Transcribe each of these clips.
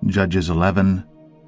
Judges 11.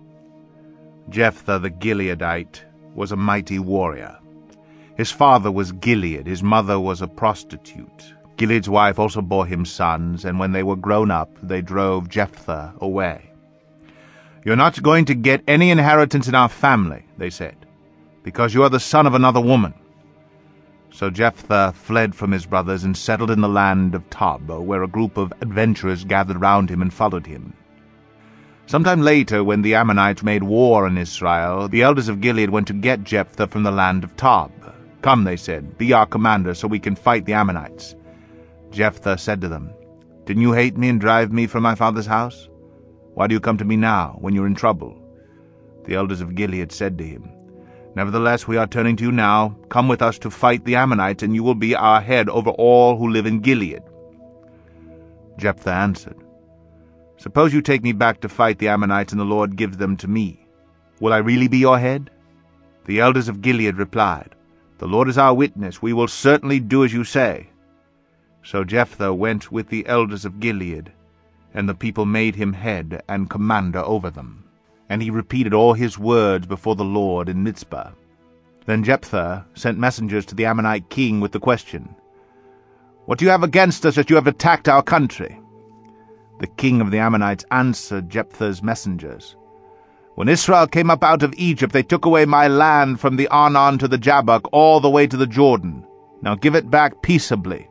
Jephthah the Gileadite was a mighty warrior. His father was Gilead, his mother was a prostitute. Gilead's wife also bore him sons, and when they were grown up, they drove Jephthah away. "You're not going to get any inheritance in our family," they said, "because you are the son of another woman." So Jephthah fled from his brothers and settled in the land of Tob, where a group of adventurers gathered round him and followed him. Sometime later, when the Ammonites made war on Israel, the elders of Gilead went to get Jephthah from the land of Tob. "Come," they said, "be our commander, so we can fight the Ammonites." Jephthah said to them, "Didn't you hate me and drive me from my father's house? Why do you come to me now, when you're in trouble?" The elders of Gilead said to him, "Nevertheless, we are turning to you now. Come with us to fight the Ammonites, and you will be our head over all who live in Gilead." Jephthah answered, "Suppose you take me back to fight the Ammonites, and the Lord gives them to me. Will I really be your head?" The elders of Gilead replied, "The Lord is our witness. We will certainly do as you say." So Jephthah went with the elders of Gilead, and the people made him head and commander over them. And he repeated all his words before the Lord in Mizpah. Then Jephthah sent messengers to the Ammonite king with the question, "What do you have against us that you have attacked our country?" The king of the Ammonites answered Jephthah's messengers, "When Israel came up out of Egypt, they took away my land from the Arnon to the Jabbok, all the way to the Jordan. Now give it back peaceably."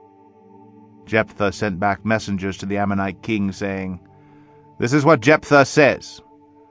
Jephthah sent back messengers to the Ammonite king, saying, "This is what Jephthah says.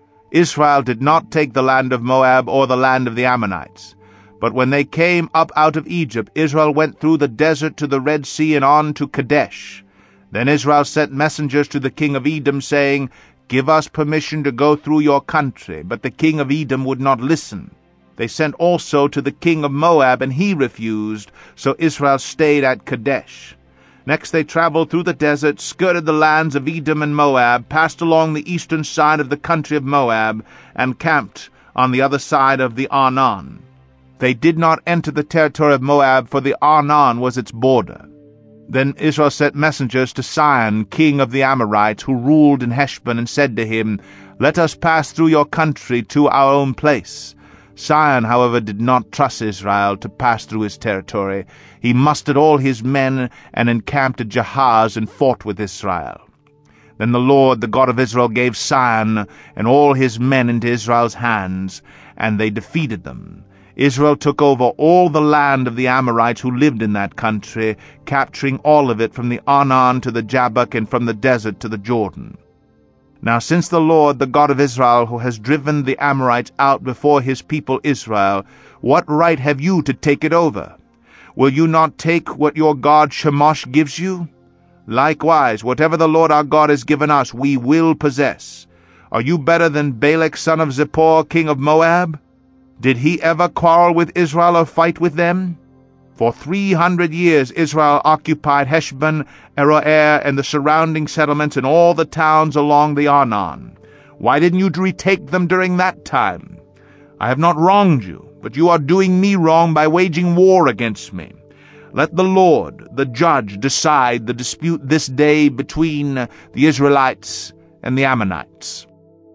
Israel did not take the land of Moab or the land of the Ammonites. But when they came up out of Egypt, Israel went through the desert to the Red Sea and on to Kadesh. Then Israel sent messengers to the king of Edom, saying, 'Give us permission to go through your country.' But the king of Edom would not listen. They sent also to the king of Moab, and he refused, so Israel stayed at Kadesh. Next they traveled through the desert, skirted the lands of Edom and Moab, passed along the eastern side of the country of Moab, and camped on the other side of the Arnon. They did not enter the territory of Moab, for the Arnon was its border. Then Israel sent messengers to Sihon, king of the Amorites, who ruled in Heshbon, and said to him, 'Let us pass through your country to our own place.' Sihon, however, did not trust Israel to pass through his territory. He mustered all his men and encamped at Jahaz and fought with Israel. Then the Lord, the God of Israel, gave Sihon and all his men into Israel's hands, and they defeated them. Israel took over all the land of the Amorites who lived in that country, capturing all of it from the Arnon to the Jabbok and from the desert to the Jordan. Now since the Lord, the God of Israel, who has driven the Amorites out before his people Israel, what right have you to take it over? Will you not take what your god Chemosh gives you? Likewise, whatever the Lord our God has given us, we will possess. Are you better than Balak son of Zippor, king of Moab? Did he ever quarrel with Israel or fight with them? For 300 years Israel occupied Heshbon, Aroer, and the surrounding settlements and all the towns along the Arnon. Why didn't you retake them during that time? I have not wronged you, but you are doing me wrong by waging war against me. Let the Lord, the judge, decide the dispute this day between the Israelites and the Ammonites."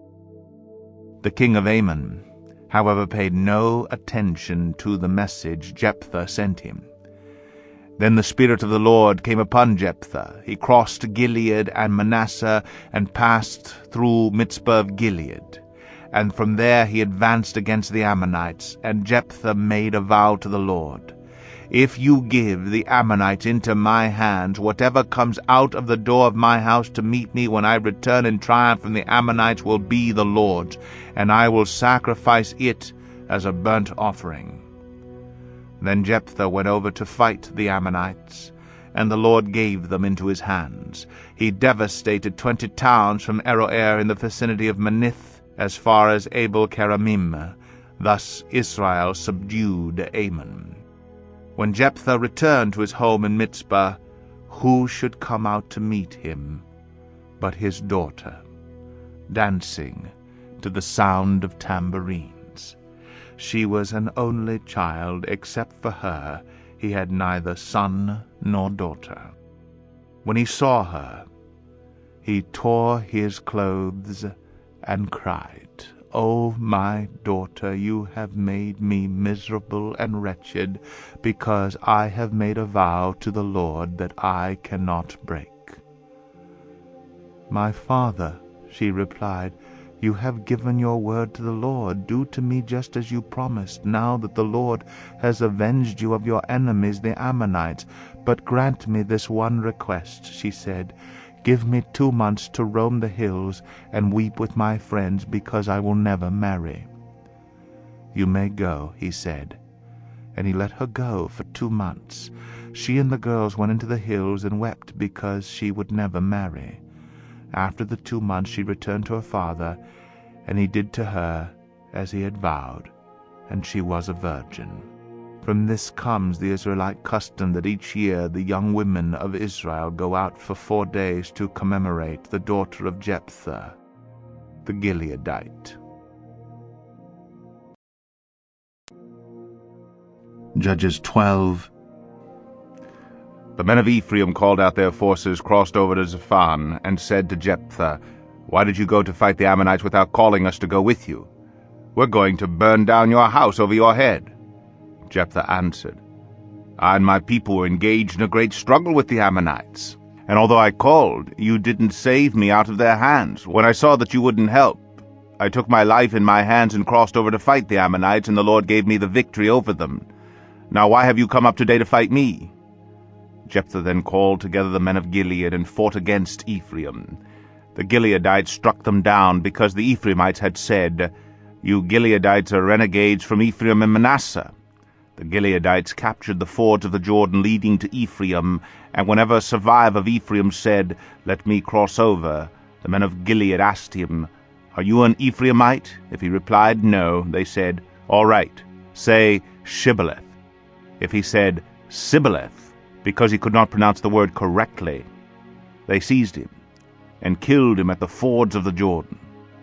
The king of Ammon, however, paid no attention to the message Jephthah sent him. Then the Spirit of the Lord came upon Jephthah. He crossed Gilead and Manasseh and passed through Mizpah of Gilead. And from there he advanced against the Ammonites, and Jephthah made a vow to the Lord, "If you give the Ammonites into my hands, whatever comes out of the door of my house to meet me when I return in triumph from the Ammonites will be the Lord's, and I will sacrifice it as a burnt offering." Then Jephthah went over to fight the Ammonites, and the Lord gave them into his hands. He devastated 20 towns from Aroer in the vicinity of Manith as far as Abel-keramim. Thus Israel subdued Ammon. When Jephthah returned to his home in Mizpah, who should come out to meet him but his daughter, dancing to the sound of tambourines. She was an only child. Except for her, he had neither son nor daughter. When he saw her, he tore his clothes and cried, "O my daughter, you have made me miserable and wretched, because I have made a vow to the Lord that I cannot break." "My father," she replied, "you have given your word to the Lord. Do to me just as you promised, now that the Lord has avenged you of your enemies, the Ammonites. But grant me this one request," she said. "Give me 2 months to roam the hills and weep with my friends, because I will never marry." "You may go," he said. And he let her go for 2 months. She and the girls went into the hills and wept because she would never marry. After the 2 months she returned to her father, and he did to her as he had vowed, and she was a virgin. From this comes the Israelite custom that each year the young women of Israel go out for 4 days to commemorate the daughter of Jephthah, the Gileadite. Judges 12. The men of Ephraim called out their forces, crossed over to Zaphan, and said to Jephthah, "Why did you go to fight the Ammonites without calling us to go with you? We're going to burn down your house over your head." Jephthah answered, "I and my people were engaged in a great struggle with the Ammonites, and although I called, you didn't save me out of their hands. When I saw that you wouldn't help, I took my life in my hands and crossed over to fight the Ammonites, and the Lord gave me the victory over them. Now why have you come up today to fight me?" Jephthah then called together the men of Gilead and fought against Ephraim. The Gileadites struck them down, because the Ephraimites had said, "You Gileadites are renegades from Ephraim and Manasseh." The Gileadites captured the fords of the Jordan leading to Ephraim, and whenever a survivor of Ephraim said, "Let me cross over," the men of Gilead asked him, "Are you an Ephraimite?" If he replied no, they said, "All right, say Shibboleth." If he said Sibboleth, because he could not pronounce the word correctly, they seized him and killed him at the fords of the Jordan.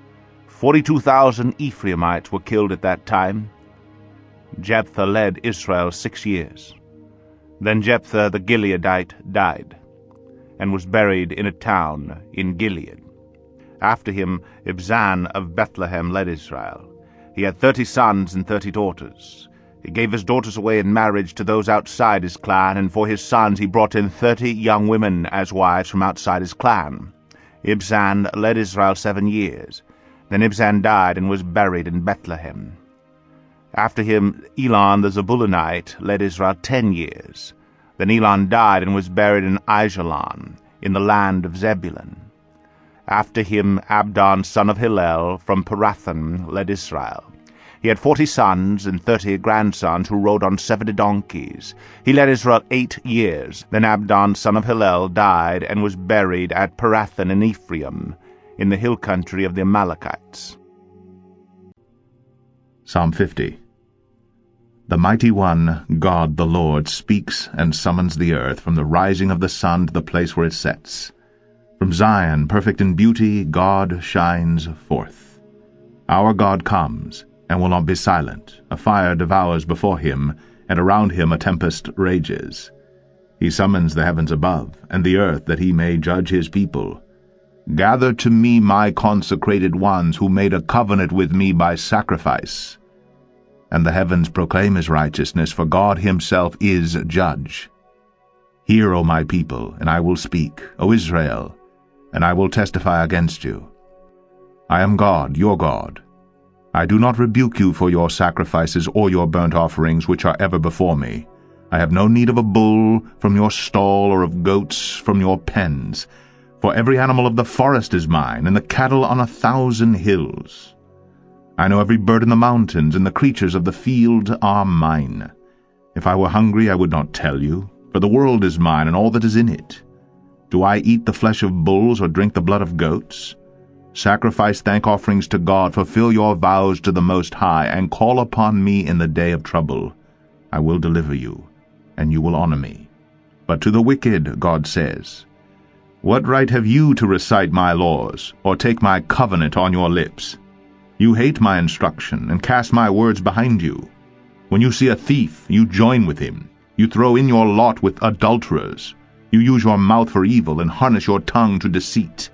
42,000 Ephraimites were killed at that time. Jephthah led Israel 6 years. Then Jephthah the Gileadite died, and was buried in a town in Gilead. After him Ibzan of Bethlehem led Israel. He had 30 sons and 30 daughters. He gave his daughters away in marriage to those outside his clan, and for his sons he brought in 30 young women as wives from outside his clan. Ibzan led Israel 7 years. Then Ibzan died and was buried in Bethlehem. After him Elon the Zebulunite led Israel 10 years. Then Elon died and was buried in Aijalon, in the land of Zebulun. After him Abdon son of Hillel from Pirathon led Israel. He had 40 sons and 30 grandsons who rode on 70 donkeys. He led Israel 8 years. Then Abdon son of Hillel died and was buried at Pirathon in Ephraim, in the hill country of the Amalekites. Psalm 50. The Mighty One, God the Lord, speaks and summons the earth from the rising of the sun to the place where it sets. From Zion, perfect in beauty, God shines forth. Our God comes, and will not be silent. A fire devours before him, and around him a tempest rages. He summons the heavens above, and the earth, that he may judge his people. Gather to me my consecrated ones, who made a covenant with me by sacrifice. And the heavens proclaim his righteousness, for God himself is judge. Hear, O my people, and I will speak, O Israel, and I will testify against you. I am God, your God. I do not rebuke you for your sacrifices or your burnt offerings, which are ever before me. I have no need of a bull from your stall, or of goats from your pens. For every animal of the forest is mine, and the cattle on 1,000 hills. I know every bird in the mountains, and the creatures of the field are mine. If I were hungry, I would not tell you, for the world is mine, and all that is in it. Do I eat the flesh of bulls, or drink the blood of goats? Sacrifice thank offerings to God, fulfill your vows to the Most High, and call upon me in the day of trouble. I will deliver you, and you will honor me. But to the wicked, God says, what right have you to recite my laws, or take my covenant on your lips? You hate my instruction, and cast my words behind you. When you see a thief, you join with him. You throw in your lot with adulterers. You use your mouth for evil, and harness your tongue to deceit.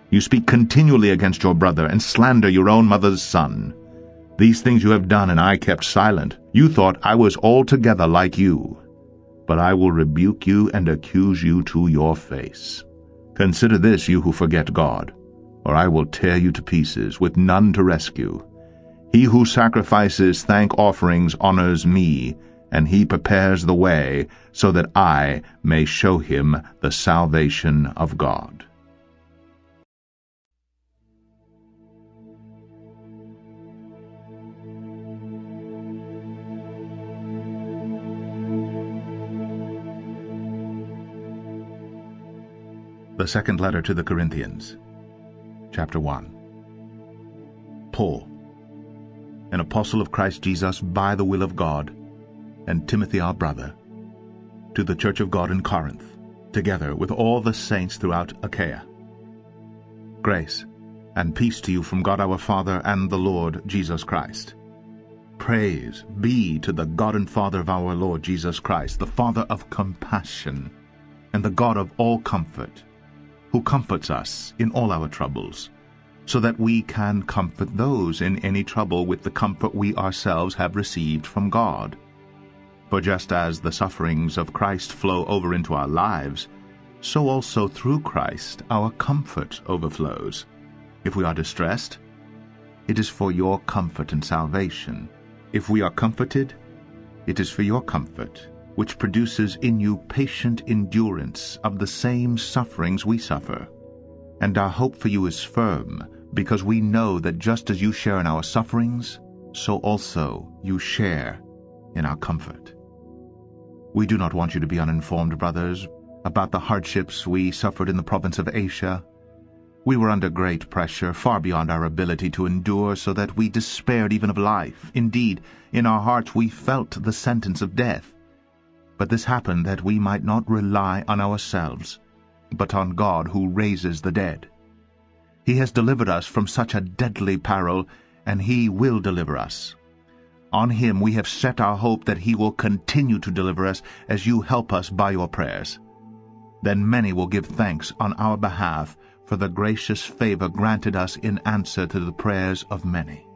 You speak continually against your brother, and slander your own mother's son. These things you have done, and I kept silent. You thought I was altogether like you. But I will rebuke you and accuse you to your face. Consider this, you who forget God, or I will tear you to pieces, with none to rescue. He who sacrifices thank offerings honors me, and he prepares the way, so that I may show him the salvation of God. The second letter to the Corinthians, chapter 1. Paul, an apostle of Christ Jesus by the will of God, and Timothy our brother, to the church of God in Corinth, together with all the saints throughout Achaia. Grace and peace to you from God our Father and the Lord Jesus Christ. Praise be to the God and Father of our Lord Jesus Christ, the Father of compassion, and the God of all comfort, who comforts us in all our troubles, so that we can comfort those in any trouble with the comfort we ourselves have received from God. For just as the sufferings of Christ flow over into our lives, so also through Christ our comfort overflows. If we are distressed, it is for your comfort and salvation. If we are comforted, it is for your comfort, which produces in you patient endurance of the same sufferings we suffer. And our hope for you is firm, because we know that just as you share in our sufferings, so also you share in our comfort. We do not want you to be uninformed, brothers, about the hardships we suffered in the province of Asia. We were under great pressure, far beyond our ability to endure, so that we despaired even of life. Indeed, in our hearts we felt the sentence of death. But this happened that we might not rely on ourselves, but on God who raises the dead. He has delivered us from such a deadly peril, and he will deliver us. On him we have set our hope that he will continue to deliver us as you help us by your prayers. Then many will give thanks on our behalf for the gracious favor granted us in answer to the prayers of many.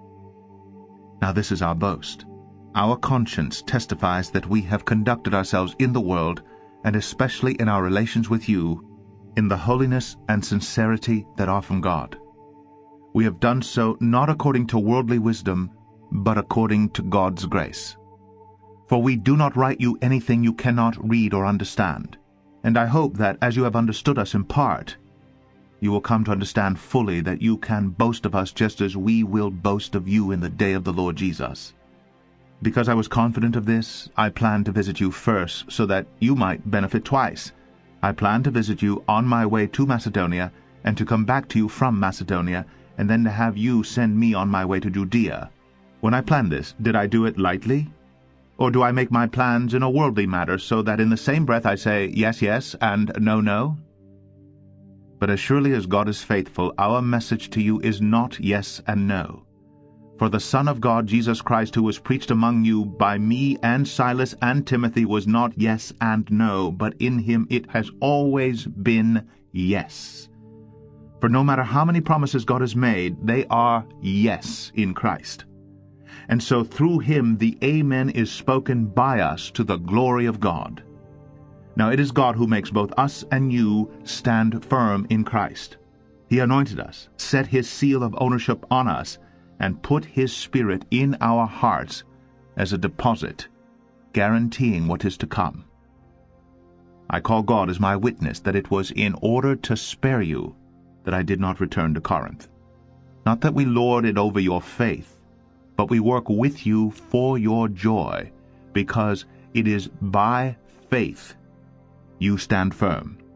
Now this is our boast. Our conscience testifies that we have conducted ourselves in the world, and especially in our relations with you, in the holiness and sincerity that are from God. We have done so not according to worldly wisdom, but according to God's grace. For we do not write you anything you cannot read or understand, and I hope that as you have understood us in part, you will come to understand fully that you can boast of us just as we will boast of you in the day of the Lord Jesus. Because I was confident of this, I planned to visit you first, so that you might benefit twice. I planned to visit you on my way to Macedonia, and to come back to you from Macedonia, and then to have you send me on my way to Judea. When I planned this, did I do it lightly? Or do I make my plans in a worldly matter, so that in the same breath I say, yes, yes, and no, no? But as surely as God is faithful, our message to you is not yes and no. For the Son of God, Jesus Christ, who was preached among you by me and Silas and Timothy, was not yes and no, but in him it has always been yes. For no matter how many promises God has made, they are yes in Christ. And so through him the Amen is spoken by us to the glory of God. Now it is God who makes both us and you stand firm in Christ. He anointed us, set his seal of ownership on us, and put his Spirit in our hearts as a deposit, guaranteeing what is to come. I call God as my witness that it was in order to spare you that I did not return to Corinth. Not that we lord it over your faith, but we work with you for your joy, because it is by faith you stand firm.